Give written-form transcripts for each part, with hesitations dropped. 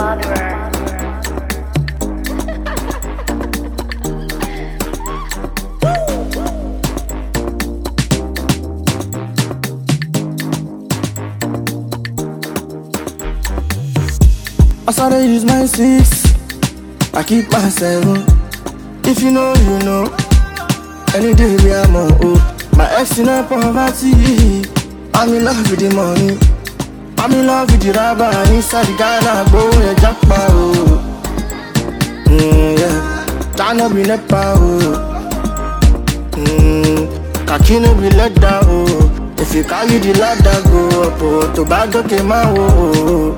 I started use my 6, I keep my 7. If you know, you know. Any day we are more my ex in a poverty. I'm in love with the money. I'm in love with the rubber. Inside the Ghana, go and jackpot. Yeah, China be nepa. Kakino be let down. If you carry the ladder, go up. Tobago came out.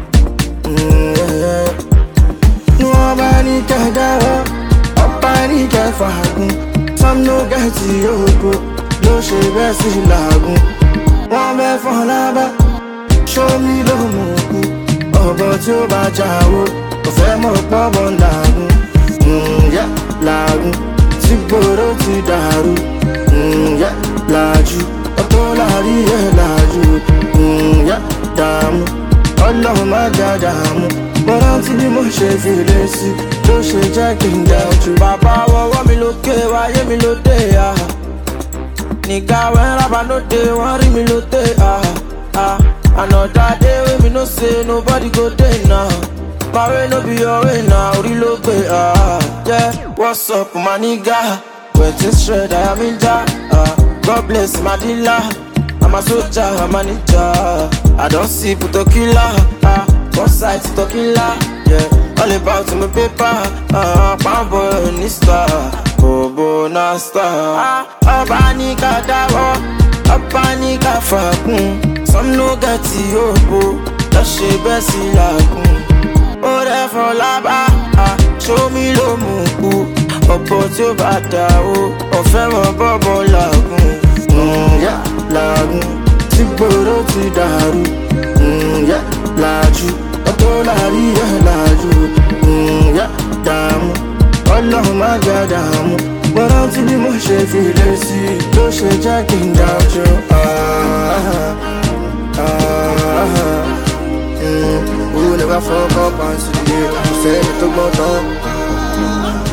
Nobody can die. Nobody can fight. Some no get you. No shame, best in lagoon. One bed for lava. Show me the moon. Oh, but you bajawo. Ofemo pobo lagoon. Yeah, lagoon. Siboro ti daru. Yeah, laju. Otolari laju. Yeah, damu. Ọlọ́run má dáadáa bọ́lá tí bí mo ṣe fi lè sí ló ṣe jẹ́ kí n jẹ́ ojú. Bàbá wọ́wọ́ mi lókè wáyé mi lóde nìga wẹ́rábà lóde wọ́n rí mi lóde another day wey me no say nobody go dey now. My way no be your way now, orí ló gbé yeah, what's up my nigga? Wetin straight I am in ja God bless my dealer. I'm a soldier, I'm a ninja. I don't see puto killer. One side to killer. Yeah, all about my paper. Pound boy, Nista. Bobo Nasta. Abanika dawo. Abanika fakun. Some no get yobo. That she besi lakun. Ore for laba. Show me lo muku. Opo ti o bata o. Ofe mo bobo lakun. Yeah, lagoon. Siboro ti daru. Yeah, laju. Otolari laju. Yeah, damu. Ọlọ́run má dáadáa bọ́lá tí bí mo ṣe fi lè sí ló ṣe jẹ́ kí n dájú. Who never fuck up and see it? Say it to go down.